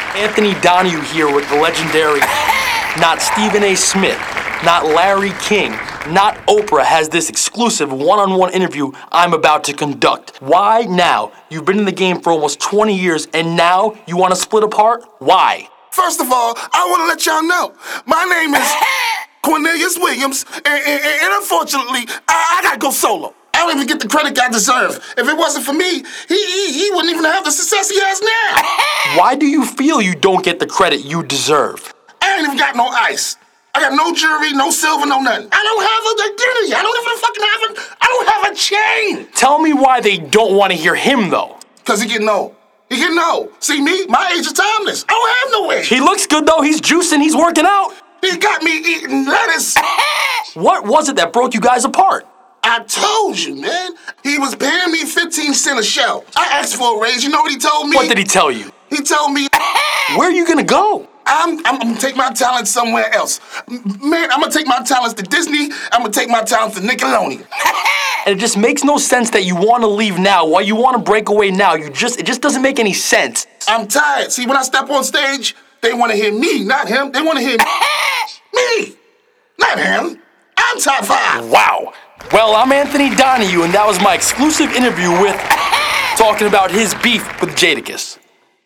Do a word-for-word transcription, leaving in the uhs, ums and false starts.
Anthony Donahue here with the legendary, not Stephen A. Smith, not Larry King, not Oprah has this exclusive one-on-one interview I'm about to conduct. Why now? You've been in the game for almost twenty years and now you want to split apart? Why? First of all, I want to let y'all know, my name is Cornelius Williams, and, and, and unfortunately, I, I gotta go solo. I don't even get the credit I deserve. If it wasn't for me, he, he, he wouldn't even have the success he has now. Why do you feel you don't get the credit you deserve? I ain't even got no ice. I got no jewelry, no silver, no nothing. I don't have an identity. I don't even fucking have a, I don't have a chain. Tell me why they don't want to hear him, though. Because he getting old. He getting old. See me? My age is timeless. I don't have no age. He looks good, though. He's juicing. He's working out. He got me eating lettuce. What was it that broke you guys apart? I told you, man. He was paying me fifteen cents a show. I asked for a raise. You know what he told me? What did he tell you? He told me, where are you gonna go? I'm, I'm gonna take my talents somewhere else. Man, I'm gonna take my talents to Disney. I'm gonna take my talents to Nickelodeon. And it just makes no sense that you want to leave now. Why you want to break away now? You just, it just doesn't make any sense. I'm tired. See, when I step on stage, they want to hear me, not him. They want to hear me, not him. I'm top five. Wow. Well, I'm Anthony Donahue, and that was my exclusive interview with talking about his beef with Jadakiss.